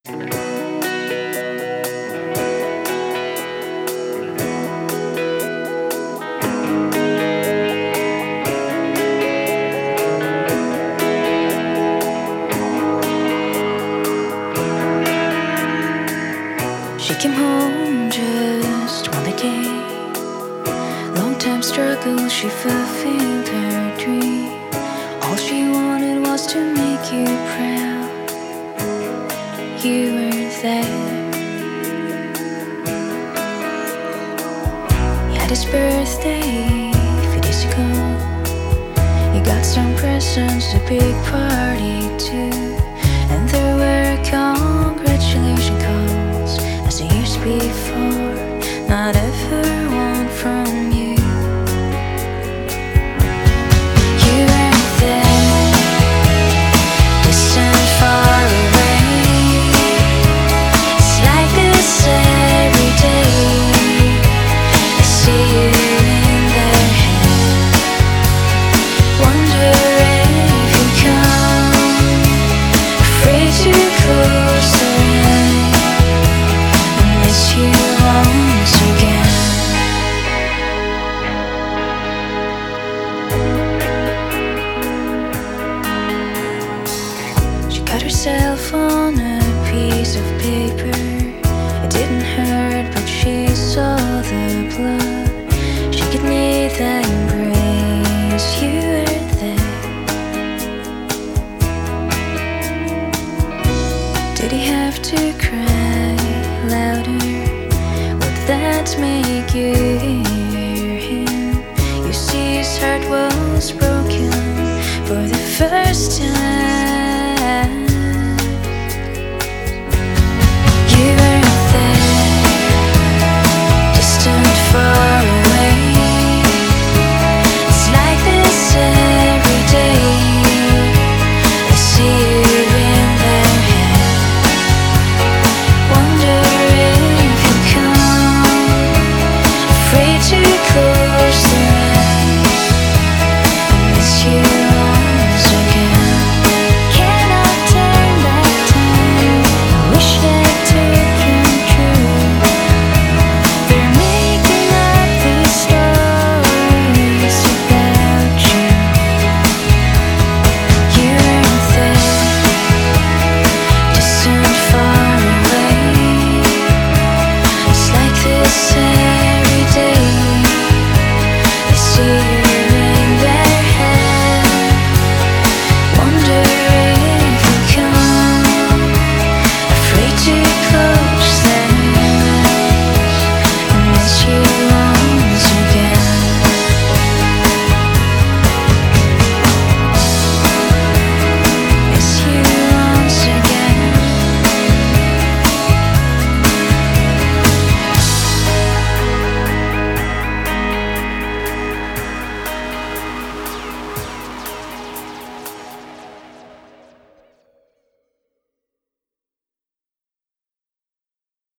She came home just one day. Long time struggle, she fulfilled her dream. All she wanted was to make you proud. You were there. You had his birthday a few days ago. You got some presents, a big party too. And there were congratulation calls as the years before. Not ever one from you. You weren't there, distant, far away. It's like this every day. I see you in their head. Wonder if you come, afraid to close their eyes. I miss you once again. She cut herself on a piece of paper. It didn't hurt, but she saw the blood. She could need that embrace. You were there. Did he have to cry louder? Would that make you hear him? You see, his heart was broken for the first time.